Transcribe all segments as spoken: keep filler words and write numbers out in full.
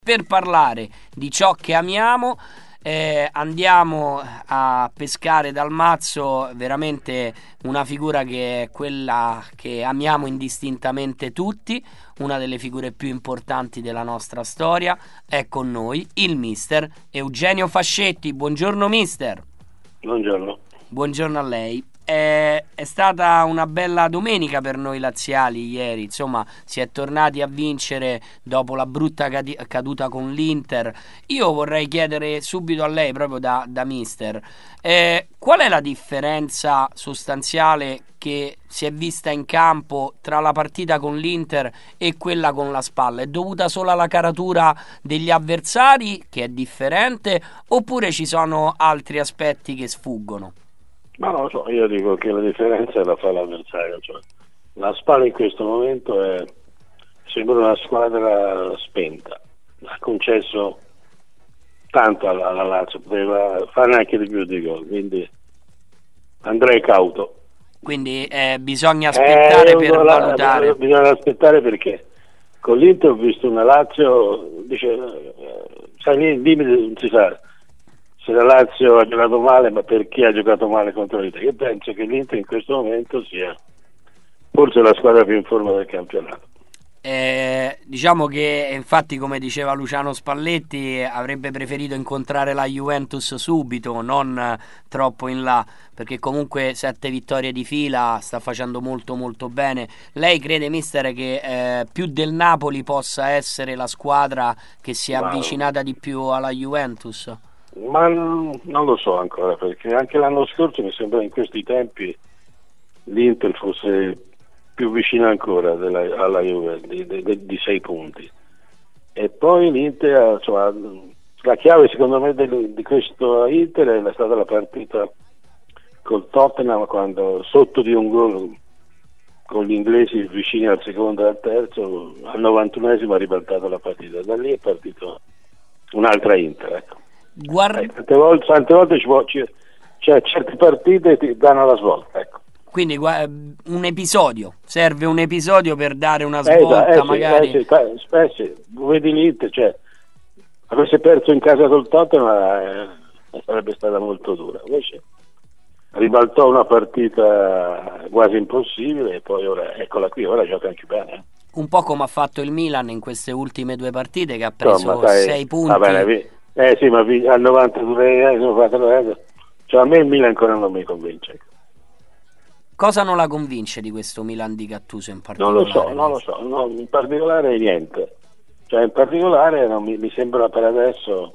Per parlare di ciò che amiamo, eh, andiamo a pescare dal mazzo veramente una figura che è quella che amiamo indistintamente tutti, una delle figure più importanti della nostra storia. È con noi il mister Eugenio Fascetti. Buongiorno mister. Buongiorno. Buongiorno a lei. È, è stata una bella domenica per noi laziali ieri, insomma si è tornati a vincere dopo la brutta cadi- caduta con l'Inter. Io vorrei chiedere subito a lei, proprio da, da mister, eh, qual è la differenza sostanziale che si è vista in campo tra la partita con l'Inter e quella con la Spalla? È dovuta solo alla caratura degli avversari, che è differente, oppure ci sono altri aspetti che sfuggono? Ma non lo so, io dico che la differenza la fa l'avversario, cioè la Spalla in questo momento è, sembra una squadra spenta, ha concesso tanto alla, alla Lazio, poteva fare anche di più di gol, quindi andrei cauto. Quindi eh, bisogna aspettare eh, per la, valutare. Bisogna aspettare perché con l'Inter ho visto una Lazio, dice, eh, sai lì il limite non si sa se la Lazio ha giocato male, ma perché ha giocato male contro l'Inter. Io penso che l'Inter in questo momento sia forse la squadra più in forma del campionato. Eh, diciamo che infatti, come diceva Luciano Spalletti, avrebbe preferito incontrare la Juventus subito, non troppo in là, perché comunque sette vittorie di fila, sta facendo molto molto bene. Lei crede, mister, che eh, più del Napoli possa essere la squadra che si è Ma, avvicinata di più alla Juventus? ma non lo so ancora, perché anche l'anno scorso mi sembra in questi tempi l'Inter fosse più vicina ancora della, alla Juve di, di, di sei punti, e poi l'Inter, insomma, la chiave secondo me di, di questo Inter è stata la partita col Tottenham, quando sotto di un gol con gli inglesi vicini al secondo e al terzo, al novantunesimo ha ribaltato la partita. Da lì è partito un'altra Inter, ecco. Guarda... eh, tante volte, tante volte ci può, ci, cioè, certe partite ti danno la svolta, ecco. Quindi un episodio, serve un episodio per dare una Eh, svolta, eh, sì, magari. Eh, sì, eh, sì. Vedi l'Inter, cioè, avesse perso in casa col Tottenham eh, sarebbe stata molto dura. Invece ribaltò una partita quasi impossibile e poi ora eccola qui, ora gioca anche bene. Eh. Un po' come ha fatto il Milan in queste ultime due partite, che ha preso Insomma, sai, sei punti. Va bene, eh sì, ma vi, al novantadue eh, cioè, a me il Milan ancora non mi convince. Cosa non la convince di questo Milan di Gattuso in particolare? Non lo so, non lo so, no, in particolare niente. Cioè, in particolare non mi, mi sembra per adesso,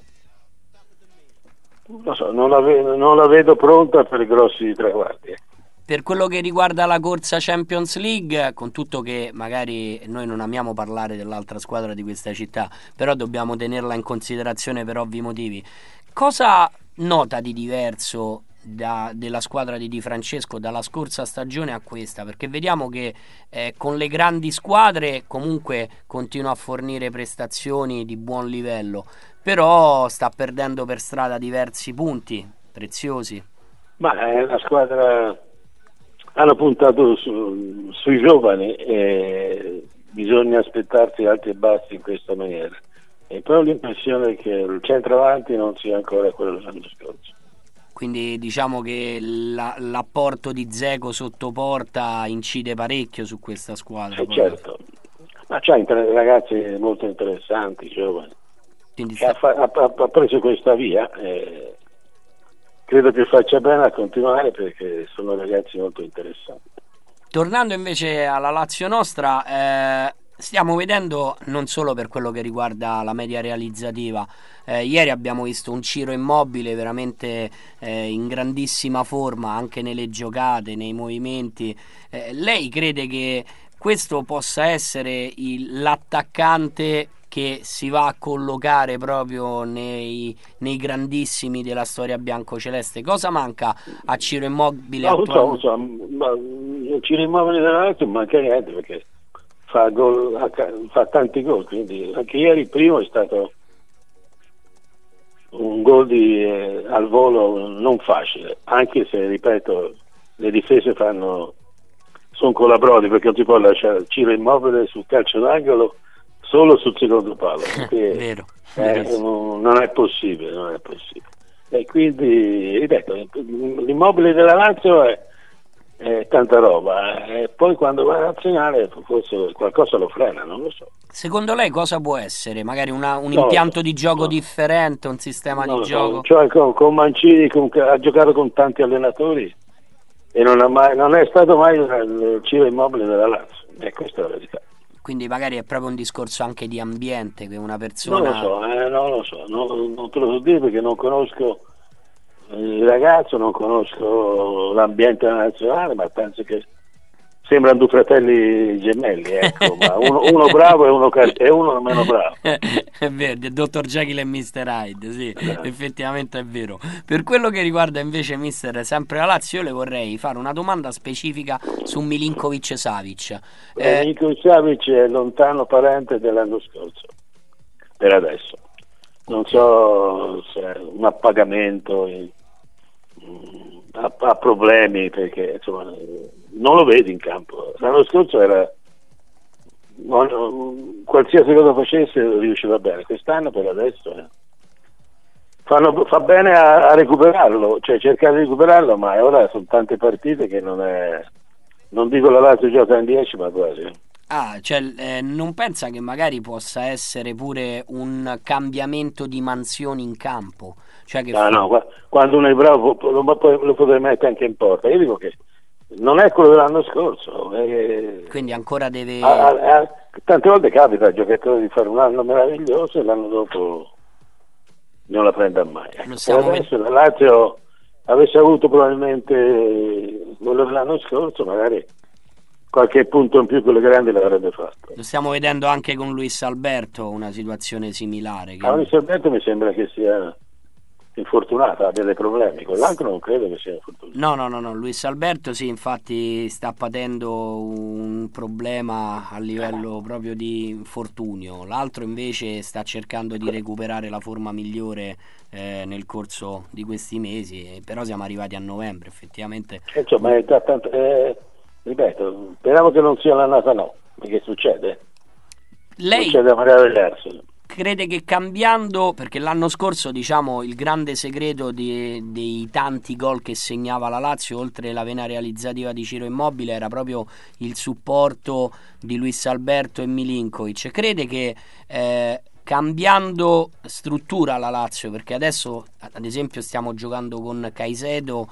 non so, non la, vedo, non la vedo pronta per grossi traguardi. Per quello che riguarda la corsa Champions League, con tutto che magari noi non amiamo parlare dell'altra squadra di questa città, però dobbiamo tenerla in considerazione per ovvi motivi, cosa nota di diverso Da, della squadra di Di Francesco dalla scorsa stagione a questa? Perché vediamo che eh, con le grandi squadre comunque continua a fornire prestazioni di buon livello, però sta perdendo per strada diversi punti preziosi. Ma eh, la squadra hanno puntato su, sui giovani e bisogna aspettarsi alti e bassi in questa maniera, e però l'impressione è che il centravanti non sia ancora quello dell'anno scorso. Quindi diciamo che la, l'apporto di Dzeko sotto porta incide parecchio su questa squadra. Eh, certo, ma c'ha inter- ragazzi molto interessanti, giovani. Sta... Ha, fa- ha, ha preso questa via e credo che faccia bene a continuare, perché sono ragazzi molto interessanti. Tornando invece alla Lazio nostra, eh, stiamo vedendo, non solo per quello che riguarda la media realizzativa, eh, ieri abbiamo visto un Ciro Immobile veramente eh, in grandissima forma anche nelle giocate, nei movimenti. Eh, lei crede che questo possa essere il, l'attaccante che si va a collocare proprio nei, nei grandissimi della storia biancoceleste? Cosa manca a Ciro Immobile? No, attualmente? so, so, ma Ciro Immobile della Lazio non manca niente, perché fa, gol, fa tanti gol, quindi anche ieri il primo è stato un gol di, eh, al volo non facile, anche se, ripeto, le difese fanno sono colabrodi, perché non si può lasciare Ciro Immobile sul calcio d'angolo solo sul secondo palo, perché Vero. Eh, non è possibile, non è possibile. E quindi, ripeto, l'immobile della Lazio è, è tanta roba, e poi quando va a nazionale forse qualcosa lo frena, non lo so. Secondo lei cosa può essere? Magari una, un Non impianto so, di gioco no. differente, un sistema Non di lo gioco? so. Cioè, con, con Mancini con, ha giocato con tanti allenatori e non, ha mai, non è stato mai il Ciro Immobile della Lazio, e questa è la verità. Quindi magari è proprio un discorso anche di ambiente, che una persona... Non lo so, eh, non lo so, non, non te lo so dire perché non conosco il ragazzo, non conosco l'ambiente nazionale, ma penso che sembrano due fratelli gemelli, ecco, ma uno, uno bravo e uno, e uno meno bravo. È vero, il dottor Jekyll e mister Hyde, sì, Eh. effettivamente è vero. Per quello che riguarda invece mister sempre la Lazio, io le vorrei fare una domanda specifica su Milinkovic Savic. Eh, Eh, Milinkovic Savic è lontano parente dell'anno scorso, per adesso. Non so se è un appagamento, eh, ha, ha problemi perché insomma non lo vedi in campo. L'anno scorso era non- qualsiasi cosa facesse riusciva bene, quest'anno per adesso eh, fanno- fa bene a, a recuperarlo, cioè cercare di recuperarlo, ma ora sono tante partite che non è, non dico la Lazio gioca in dieci, ma quasi. ah, cioè, eh, non pensa che magari possa essere pure un cambiamento di mansioni in campo? Cioè che No, fa- no, qua- quando uno è bravo lo, lo, lo potrei mettere anche in porta. Io dico che non è quello dell'anno scorso. eh, quindi ancora deve... a- a- a- tante volte capita al giocatore di fare un anno meraviglioso e l'anno dopo non la prende mai. Ecco, Lo stiamo per adesso la Lazio avesse avuto probabilmente quello dell'anno scorso, magari qualche punto in più con le grandi l'avrebbe fatto. Lo stiamo vedendo anche con Luis Alberto, una situazione similare. Che... A Luis Alberto mi sembra che sia infortunato, abbia dei problemi, quell'altro non credo che sia infortunato. No, no, no, no, Luis Alberto sì, infatti sta patendo un problema a livello proprio di infortunio. L'altro invece sta cercando di recuperare la forma migliore eh, nel corso di questi mesi, eh, però siamo arrivati a novembre, effettivamente. E insomma, è già tanto, eh, ripeto, speriamo che non sia l'annata no, perché succede, Lei succede a meravigliarsi. crede che cambiando, perché l'anno scorso diciamo il grande segreto di- dei tanti gol che segnava la Lazio, oltre la vena realizzativa di Ciro Immobile, era proprio il supporto di Luis Alberto e Milinkovic. Crede che eh, cambiando struttura la Lazio, perché adesso ad esempio stiamo giocando con Caicedo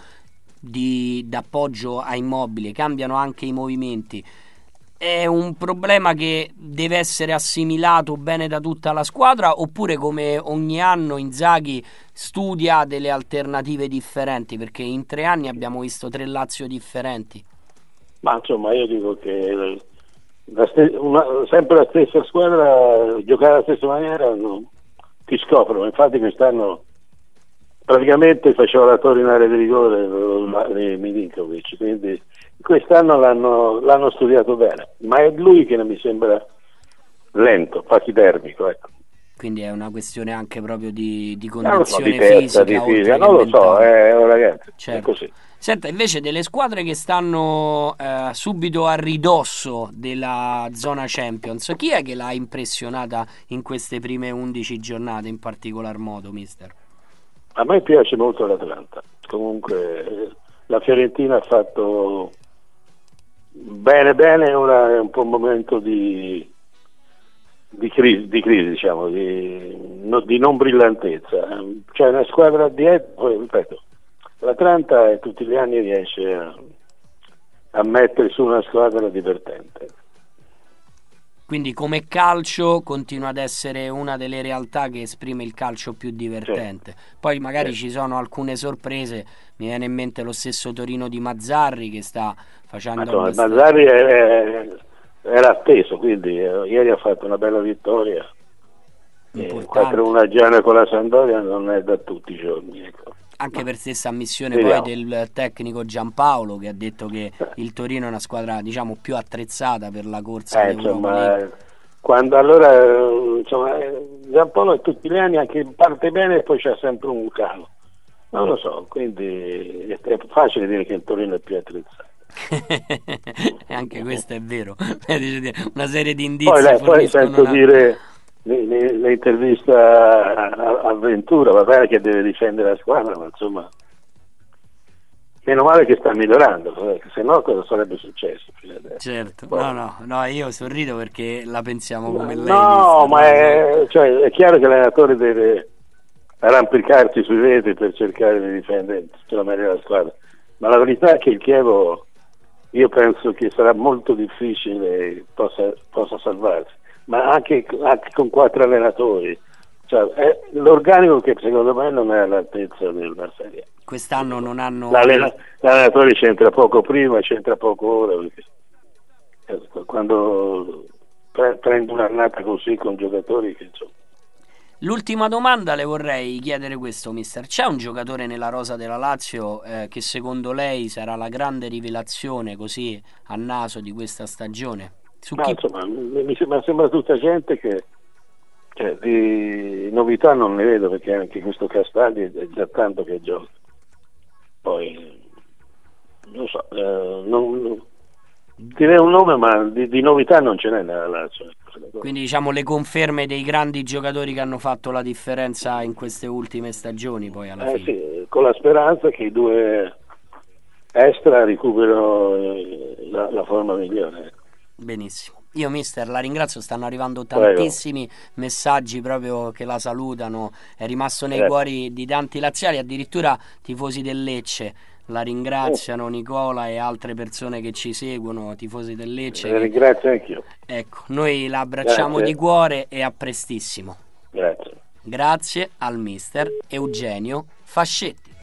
di d'appoggio a Immobile, cambiano anche i movimenti, è un problema che deve essere assimilato bene da tutta la squadra, oppure come ogni anno Inzaghi studia delle alternative differenti, perché in tre anni abbiamo visto tre Lazio differenti? Ma insomma io dico che la ste- una- sempre la stessa squadra, giocare alla stessa maniera no, ti scoprono, infatti quest'anno praticamente faceva la Torino in area di rigore di Milinkovic, quindi quest'anno l'hanno, l'hanno studiato bene, ma è lui che non mi sembra lento, pachidermico, ecco. Quindi è una questione anche proprio di, di Non lo so, condizione di testa, fisica, di oltre fisica, che non lo so, mentale. eh, ragazzi, Certo. è così. Senta, invece delle squadre che stanno eh, subito a ridosso della zona Champions, chi è che l'ha impressionata in queste prime undici giornate in particolar modo, mister? A me piace molto l'Atalanta, comunque eh, la Fiorentina ha fatto bene bene, ora è un po' un momento di, di, crisi, di crisi, diciamo, di, no, di non brillantezza. C'è una squadra dietro, poi ripeto, l'Atalanta eh, tutti gli anni riesce a, a mettere su una squadra divertente. Quindi come calcio continua ad essere una delle realtà che esprime il calcio più divertente. Poi magari Sì. ci sono alcune sorprese, mi viene in mente lo stesso Torino di Mazzarri che sta facendo Ma insomma, abbastanza- Mazzarri è- è- era atteso, quindi eh, ieri ha fatto una bella vittoria. Importante. quattro uno a Genoa con la Sampdoria non è da tutti i giorni, ecco. anche per stessa ammissione Vediamo. poi del tecnico Giampaolo, che ha detto che il Torino è una squadra diciamo più attrezzata per la corsa Eh, all'Europa insomma, League. eh, quando allora eh, insomma, eh, Giampaolo tutti gli anni anche parte bene e poi c'è sempre un calo. Non lo so, quindi è, è facile dire che il Torino è più attrezzato. E anche questo è vero. Una serie di indizi Poi, lei, poi forniscono sento una- dire l'intervista a, a Ventura, va bene che deve difendere la squadra, ma insomma meno male che sta migliorando, se no cosa sarebbe successo fino adesso? Certo, Poi, no, no, no, io sorrido perché la pensiamo come lei, no, mister, ma no, è, cioè, è chiaro che l'allenatore deve arrampicarsi sui vetri per cercare di difendere tutta la meglio la squadra, ma la verità è che il Chievo, io penso che sarà molto difficile possa, possa salvarsi, ma anche, anche con quattro allenatori, cioè, è l'organico che secondo me non è all'altezza della Serie. Quest'anno non hanno... L'allena, l'allenatore c'entra poco prima, c'entra poco ora, perché quando pre- prende un'annata così con giocatori che insomma. L'ultima domanda le vorrei chiedere questo, mister. C'è un giocatore nella rosa della Lazio eh, che secondo lei sarà la grande rivelazione così a naso di questa stagione? Su Ma chi... insomma, mi, mi sembra, sembra tutta gente che cioè, di novità non ne vedo, perché anche questo Castaldi è già tanto che gioca. Poi non so, eh, non, non, direi un nome, ma di, di novità non ce n'è nella Lazio. Quindi diciamo le conferme dei grandi giocatori che hanno fatto la differenza in queste ultime stagioni poi alla Eh fine. sì, con la speranza che i due extra recuperino eh, la, la forma migliore. Benissimo. Io mister la ringrazio, stanno arrivando Prego. tantissimi messaggi proprio che la salutano, è rimasto nei Grazie. cuori di tanti laziali, addirittura tifosi del Lecce la ringraziano, Nicola e altre persone che ci seguono, tifosi del Lecce. La Che... ringrazio anch'io. Ecco, noi la abbracciamo Grazie. di cuore e a prestissimo. Grazie. Grazie al mister Eugenio Fascetti.